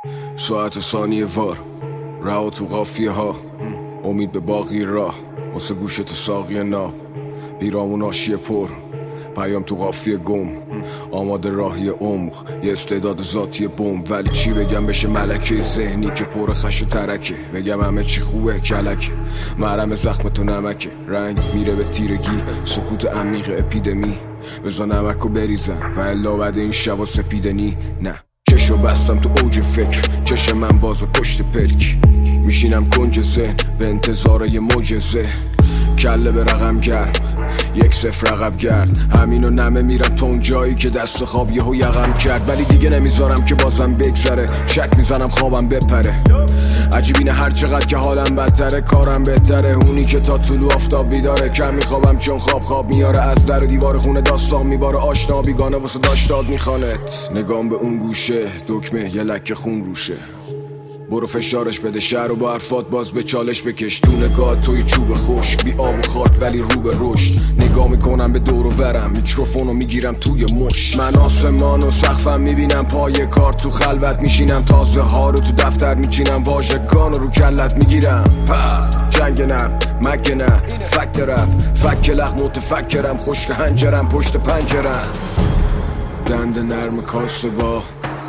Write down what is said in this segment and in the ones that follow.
ساعت ثانیه وار رها تو قافیه ها، امید به باقی راه واسه گوشت ساقی ناب، بیرامون آشیه پر پیام تو قافیه گم، آماده راهی عمق یه استعداد ذاتی بوم. ولی چی بگم بشه ملکه ذهنی که پر خش و ترکه، بگم همه چی خوبه کلک محرم زخم تو نمکه، رنگ میره به تیرگی سکوت عمیق اپیدمی، بزا نمکو بریزم و الا بعد این شبا سپیدنی. نه چشو بستم تو اوج فکر، چشم من باز پشت پلک، میشینم کنج ذهن به انتظار یه معجزه، کله به رقم گرم 1-0 عقب گرد، همینو نمه میرم تا اون جایی که دست خواب یهو یقم کرد. ولی دیگه نمیذارم که بازم بگذره، شک میزنم خوابم بپره، عجیب اینه هر چقدر که حالم بدتره کارم بهتره، اونی که تا طلوع آفتاب بیداره، کم میخوابم چون خواب میاره، از در و دیوار خونه داستان میباره، آشنا بیگانه واسه داشتاد میخوانت، نگام به اون گوشه دکمه یه لکه خون روشه، برو فشارش بده شهر و با حرفات باز به چالش بکش، تو نگاه توی چوب خوش بی آب و خاک ولی رو به رشد، نگاه میکنم به دور و ورم میکروفونو میگیرم توی مش، من آسمان و سقفم میبینم پای کار، تو خلوت میشینم تازه ها رو تو دفتر میچینم، واژگان رو کلت میگیرم، جنگ نرم مگه نه فکت رپ فک لخ متفکرم، خشک هنجرم پشت پنجرم، دند نرم کاسه با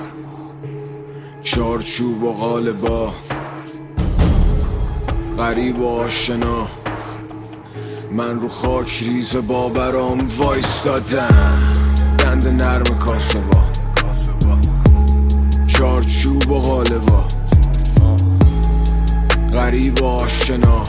چارچوب و غالبا، غریب و آشنا، من رو خاک ریز باورام وایستادم، دند نرم کاسه با چارچوب و غالبا، غریب و آشنا،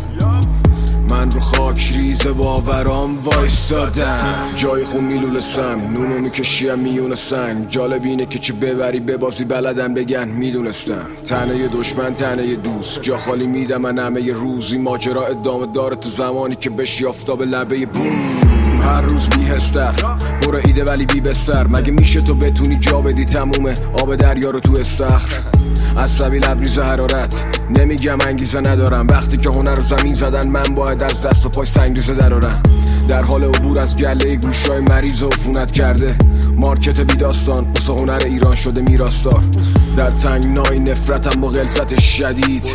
من رو خاک ریز باورام وایستادم، جای خون میلول سنگ نونو میکشیم میون سنگ، جالب اینه که چه ببری ببازی بلدن بگن میدونستم، تنه دشمن تنه دوست، جا خالی میدم من همه روزی، ماجرا ادامه داره تا زمانی که بشی آفتاب لبه بوم، هر روز بیهستر برو ایده ولی بی بستر، مگه میشه تو بتونی جا بدی تمومه آب دریا رو تو استخر، عصبی لبریز حرارت نمیگم انگیزه ندارم، وقتی که هنر رو زمین زدن من باید از دست و پای سنگریزه درارم، در حال عبور از گله گوشای مریض و عفونت کرده، مارکت بی داستان واسه هنر ایران شده میراثدار، در تنگنای نفرتم با غلظت شدید،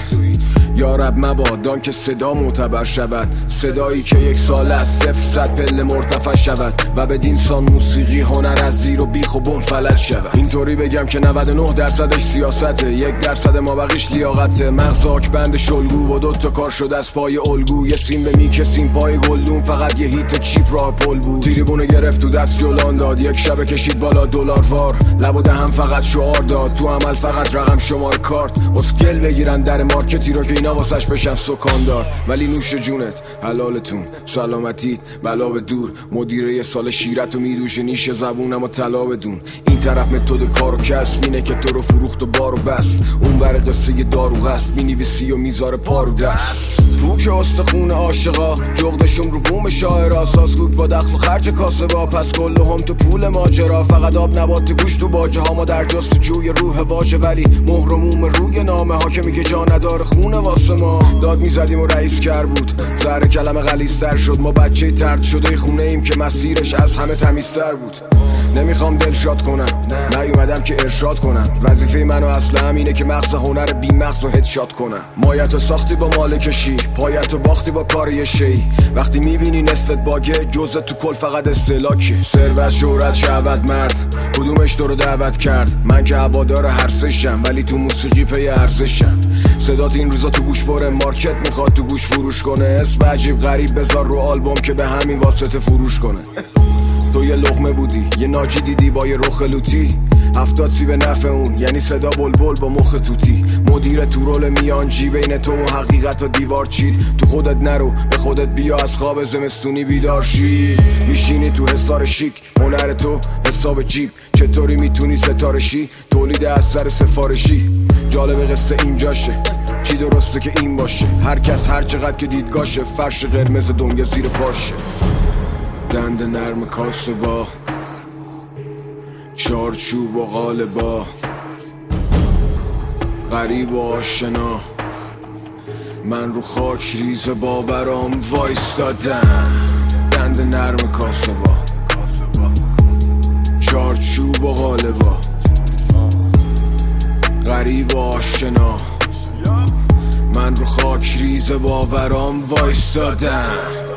یا رب مبادا که صدا معتبر شود، صدایی که 1 سال از 0-100 پله مرتفع شود و بدینسان موسیقی هنر از زیر و بیخ و بن فلج شود، اینطوری بگم که 99% سیاسته، 1% ما بقیش لیاقته، مغز آکبند شلگو و 2 تا کار شده از پای الگو، یه سیم به میکسیم پای گلدون، فقط یه هیت چیپ راه پل بود، تریبونه گرفت تو دست جلان داد، یک شب کشید بالا دلار وار، لب و دهم فقط شعار داد، تو عمل فقط رقم شمار کارت، اسکل بگیرن در مارکتی رو که اینا واسش بشن سکاندار، ولی نوش جونت حلالتون سلامتیت بلا به دور، مدیره یه سال شیرت و میدوشه نیش زبونم و طلا بدون، این طرف متد کار و کسب اینه که تو رو فروخت و بار و بست، اون ور قصه دارو هست مینویسی و میذاره پارو دست، رو که استخون عاشقا جغدشم رو بوم شاعرا، سازگوک با دخل و خرج کاسه با، پس کل هم تو پول ماجرا، فقط آب نبات گوش تو باجه ها، ما در جستجوی روح واژه ولی مهرموم روی نامه ها، که میگه جا نداره خونه واسه ما، داد میزدیم و رئیس کر بود، زهر کلمه غلیظ‌تر شد، ما بچه طرد شده خونه ایم که مسیرش از همه تمیزتر بود، نمیخوام دلشاد کنم نیومدم که ارشاد کنم، وظیفه منو اصلا اینه که مغز هنر بی مغز رو هدشات کنم، مایتو ساختی با مالکشی پایتو باختی با کار یه شی، وقتی میبینی نصفت باگه جزء تو کل فقط استهلاکه، ثروت شهرت شهوت مرد کدومش تو رو دعوت کرد، من که هوادار هر سشم ولی تو موسیقی پی ارزشم، صدات این روزا تو گوش پره، مارکت میخواد تو گوش فروش کنه، اسم عجیب غریب بذار رو آلبوم که به همین واسطه فروش کنه، تو یه لقمه بودی یه ناجی دیدی با یه رخ لوتی، 70 سی به نفع اون یعنی صدا بلبل با مخ توتی، مدیر تو رول میانجی بین تو و حقیقت و دیوار چید، تو خودت نرو به خودت بیا از خواب زمستونی بیدار شی، میشینی تو حصار شیک هنر تو حساب جیب، چطوری میتونی ستاره شی تولید اثر سفارشی، جالب قصه اینجاشه چی درسته که این باشه، هر کس هر چقدر که دیدگاشه، فرش قرمز دنیا زیر پاشه، دند نرم کاسه با چارچوب و غالبا، غریب و آشنا، من رو خاک ریز باورام وایستادم، دند نرم کاسه با چارچوب و غالبا، غریب و آشنا، من رو خاک ریز باورام وایستادم.